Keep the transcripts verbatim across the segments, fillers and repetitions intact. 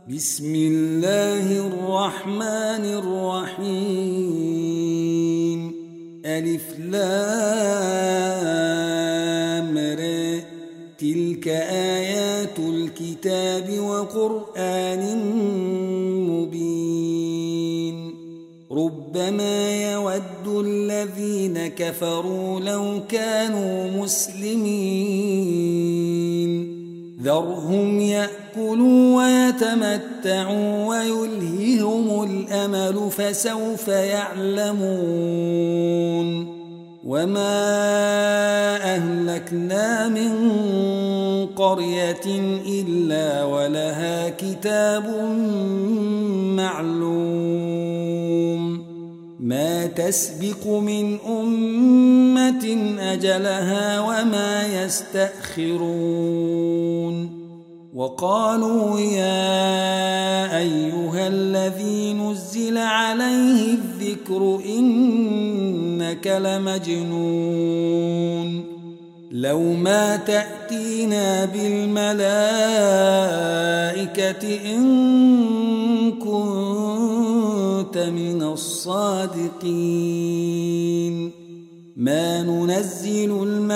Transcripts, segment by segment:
بسم الله الرحمن الرحيم ألف لام ر تلك آيات الكتاب وقرآن مبين ربما يود الذين كفروا لو كانوا مسلمين ذرهم يأكلوا ويتمتعوا ويلههم الأمل فسوف يعلمون وما أهلكنا من قرية إلا ولها كتاب معلوم ما تسبق من أمة أجلها وما يستأخرون وقالوا يا أيها الذي نزل عليه الذكر إنك لمجنون لو ما تأتينا بالملائكة إن كنت من الصادقين ما ننزل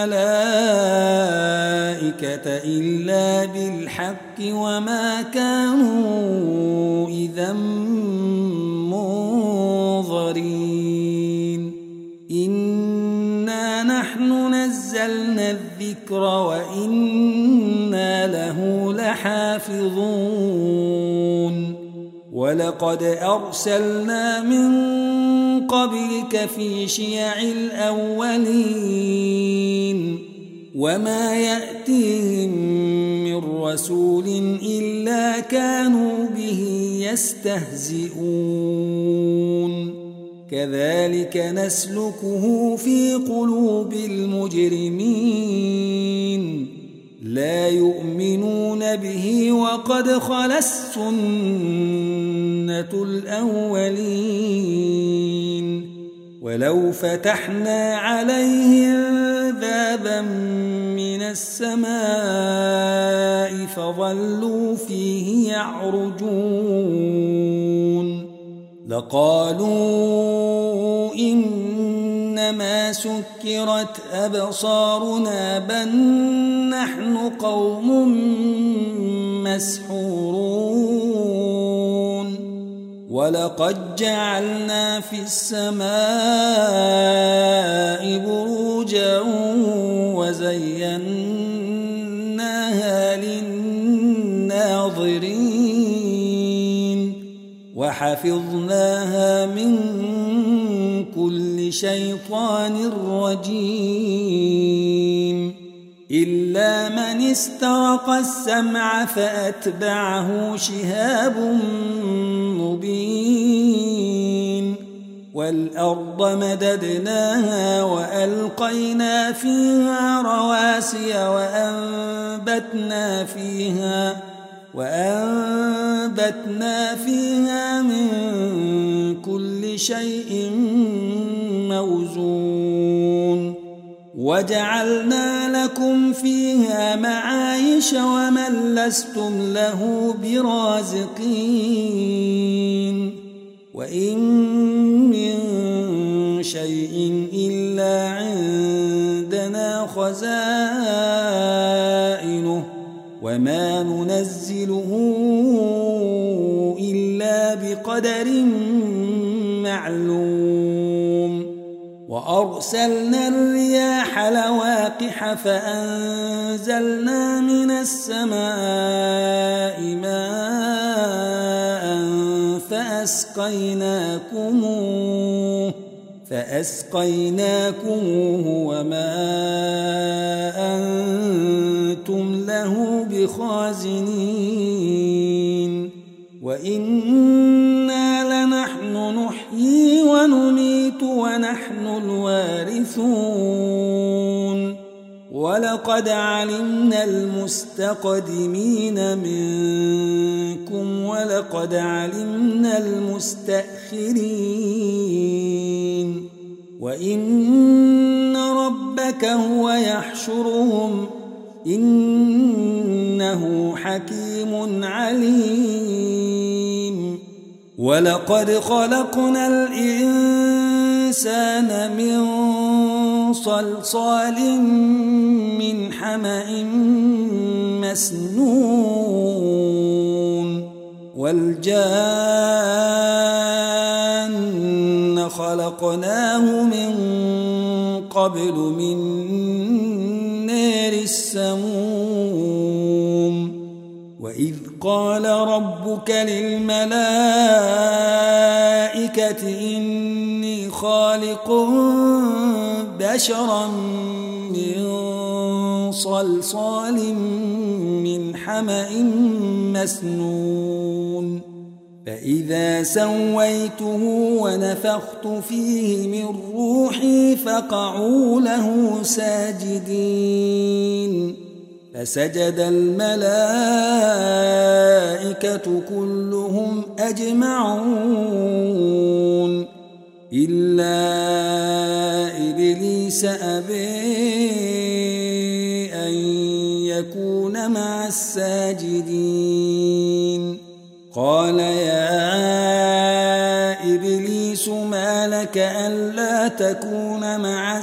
الملائكة إلا بالحق وما كانوا إذا منظرين إنا نحن نزلنا الذكر وإنا له لحافظون ولقد أرسلنا من قبلك في شيع الأولين وما يأتيهم من رسول إلا كانوا به يستهزئون كذلك نسلكه في قلوب المجرمين لا يؤمنون به وقد خلت سنة الأولين ولو فتحنا عليهم بابا من السماء فظلوا فيه يعرجون لقالوا إنما سكرت أبصارنا بل نحن قوم مسحورون ولقد جعلنا في السماء بروجا وزيناها للناظرين وحفظناها من كل شيطان رجيم إلا من استرق السمع فأتبعه شهاب مبين والأرض مددناها وألقينا فيها رواسي وأنبتنا فيها وأنبتنا فيها من كل شيء موزون وجعلنا لكم فيها معايش ومن لستم له برازقين وإن من شيء إلا عندنا خزائنه وما ننزله إلا بقدر معلوم وأرسلنا الرياح لواقح فأنزلنا من السماء ماء فأسقيناكموه فأسقيناكموه وما أنتم له بخازنين وإنا لنحن نحيي ونميت ونحن الوارثون ولقد علمنا المستقدمين منكم ولقد علمنا المستأخرين وإن ربك هو يحشرهم إنه حكيم عليم ولقد خلقنا الإنسان من صلصال من حمأ مسنون والجان خلقناه من قبل من نار السموم وإذ قال ربك للملائكة إني خالق بشرا من صلصال من حمأ مسنون فإذا سويته ونفخت فيه من روحي فقعوا له ساجدين فسجد الملائكة كلهم أجمعون إلا إبليس أبى أن يكون مع الساجدين قال يا إبليس ما لك ألا تكون مع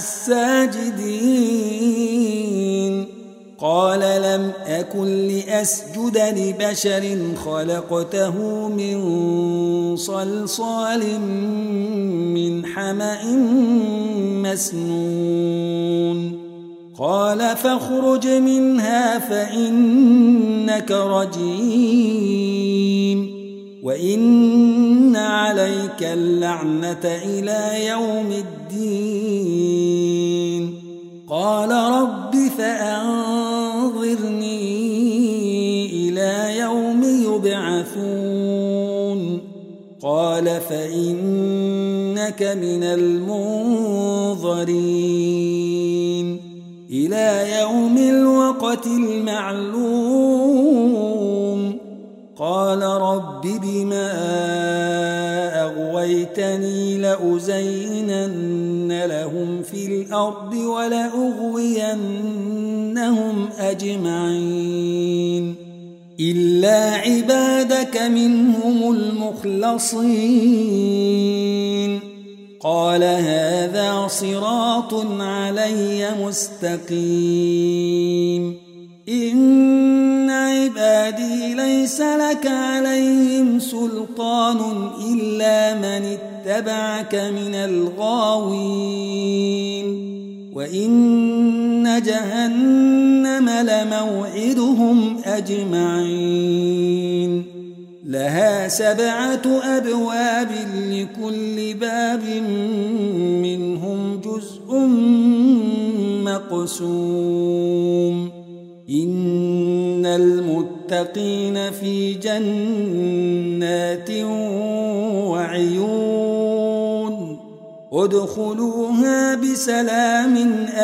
الساجدين قال لم أكن لأسجد لبشر خلقته من صلصال من حمأ مسنون قال فاخرج منها فإنك رجيم وإن عليك اللعنة إلى يوم الدين قال رب فأنظرني إلى يوم يبعثون قال فإنك من المنظرين إلى يوم الوقت المعلوم قال رب بما أغويتني لأزينن لهم في الأرض ولأغوينهم أجمعين إلا عبادك منهم المخلصين قال هذا صراط علي مستقيم إن عبادي ليس لك عليهم سلطان إلا من اتبعك من الغاوين وإن جهنم لموعدهم أجمعين لها سبعة أبواب لكل باب منهم جزء مقسوم إن المتقين في جنات وعيون ادخلوها بسلام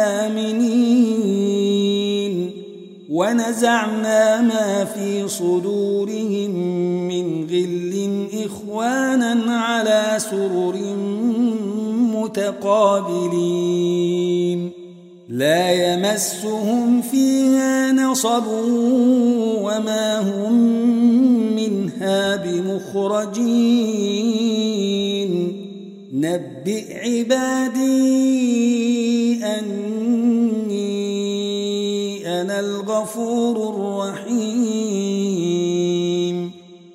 آمنين ونزعنا ما في صدورهم من غل إخوانا على سرر متقابلين لا يمسهم فيها نصب وما هم منها بمخرجين نبئ عبادي أني أنا الغفور الرحيم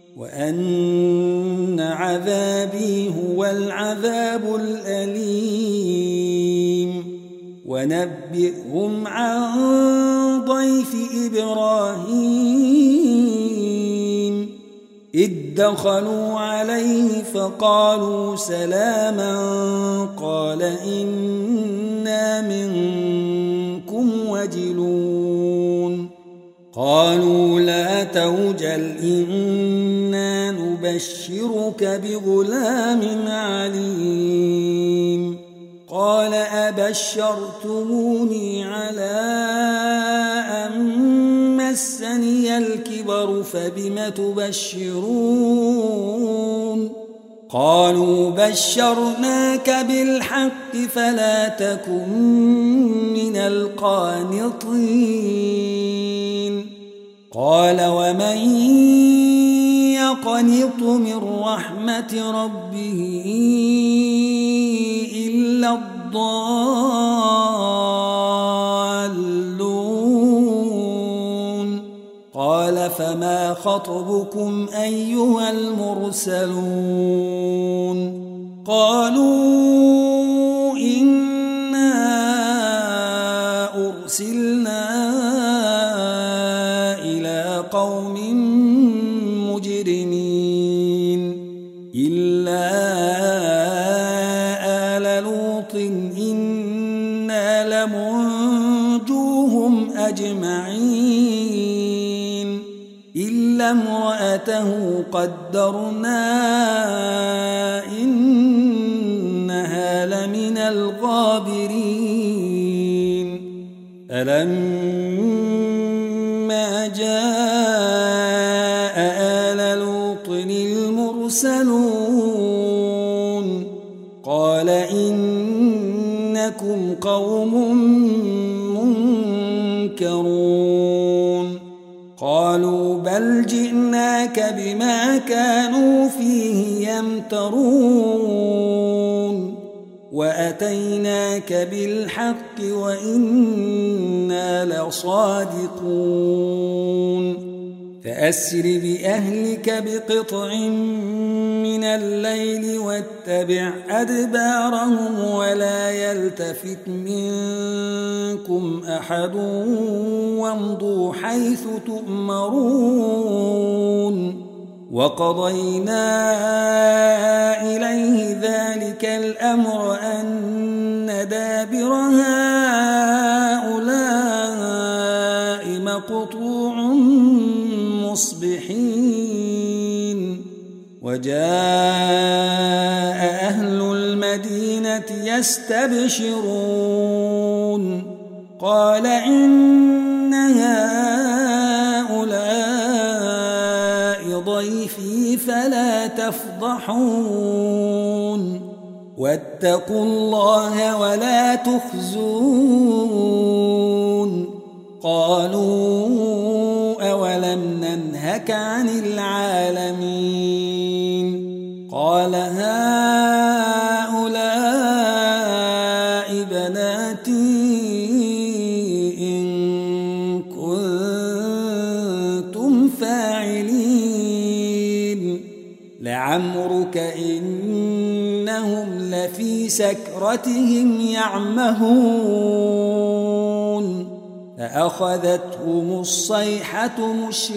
وأن عذابي هو العذاب الأليم ونبئهم عن ضيف إبراهيم إذ دخلوا عليه فقالوا سلاما قال إنا منكم وجلون قالوا لا توجل إنا نبشرك بغلام عليم قال أبشرتموني على أن مسني الكبر فبم تبشرون قالوا بشرناك بالحق فلا تكن من القانطين قال ومن يقنط من رحمة ربه إلا الضالون قال فما خطبكم أيها المرسلون قالوا إنا أرسلنا إلى قوم مجرمين إلا آل لوط إنا لمنجوهم أجمعين إلا امرأته قدرنا إنها لمن الغابرين فلما جاء آل لوط المرسلون قال إنكم قوم منكرون قالوا بل جئناك بما كانوا فيه يمترون وأتيناك بالحق وإنا لصادقون فأسر بأهلك بقطع من الليل واتبع أدبارهم ولا يلتفت منكم أحد وامضوا حيث تؤمرون وقضينا إليه ذلك الأمر أن دابر هؤلاء مقطوع مصبحين وجاء أهل المدينة يستبشرون قال إن هؤلاء ضيفي فلا تفضحون واتقوا الله ولا تخزون قالوا أولم ننهك عن العالمين قال هؤلاء بناتي إن كنتم فاعلين لعمرك إنهم لفي سكرتهم يعمهون فأخذتهم الصيحة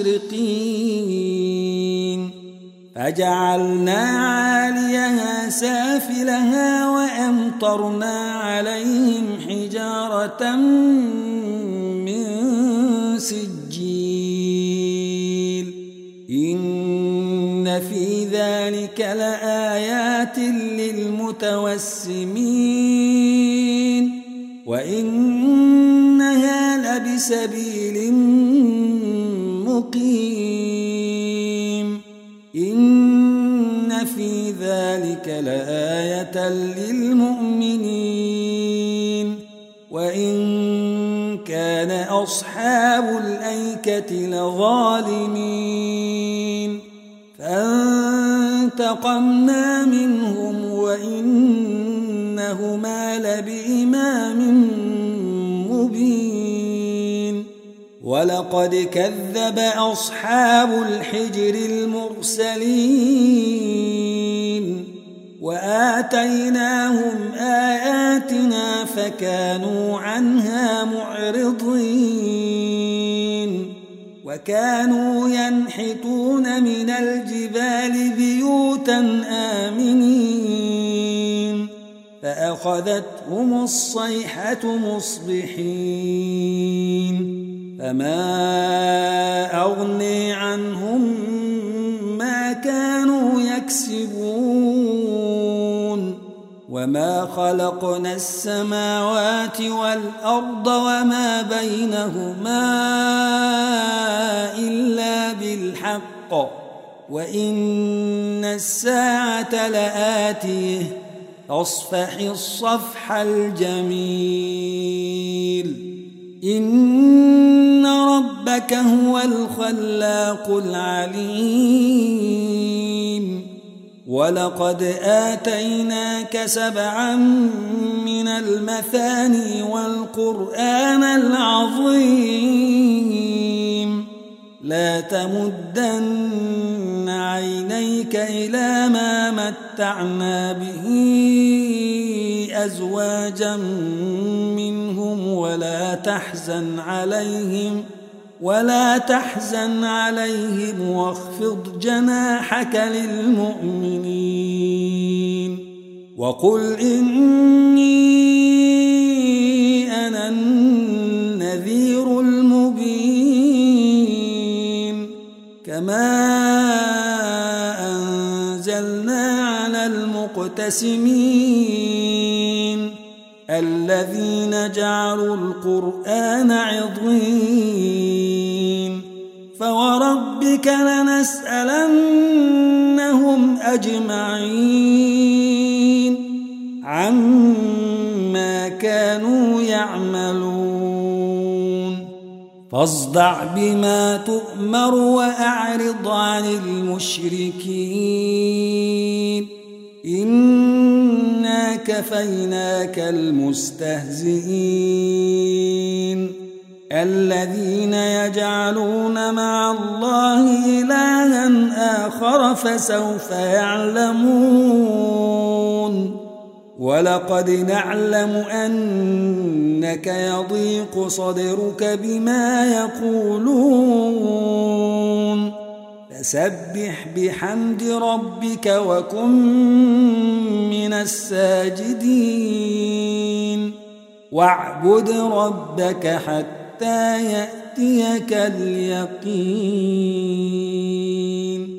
مشرقين فجعلنا عاليها سافلها وأمطرنا عليهم حجارة من سجيل إن في ذلك لآيات للمتوسمين وإنها لبسبيل مقيم إن في ذلك لآية للمؤمنين وإن كان أصحاب الأيكة لظالمين فانتقمنا منهم وإنهما لبإمام مبين ولقد كذب أصحاب الحجر المرسلين وآتيناهم آياتنا فكانوا عنها معرضين وكانوا ينحتون من الجبال بيوتا آمنين فأخذتهم الصيحة مصبحين فما أغني عنهم ما كانوا يكسبون وما خلقنا السماوات والأرض وما بينهما إلا بالحق وإن الساعة لآتيه فاصفح الصفح الجميل إن ربك هو الخلاق العليم ولقد آتيناك سبعا من المثاني والقرآن العظيم لا تمدن عينيك إلى ما متعنا به أزواجا منهم ولا تحزن عليهم ولا تحزن عليهم واخفض جناحك للمؤمنين وقل إني أنا النذير المبين كما أنزلنا على المقتسمين الذين جعلوا القرآن عضين فوربك لنسألنهم أجمعين عما كانوا يعملون فاصدع بما تؤمر وأعرض عن المشركين إنا كفيناك المستهزئين الذين يجعلون مع الله إلها آخر فسوف يعلمون ولقد نعلم أنك يضيق صدرك بما يقولون فسبح بحمد ربك وكن من الساجدين واعبد ربك حتى يأتيك اليقين.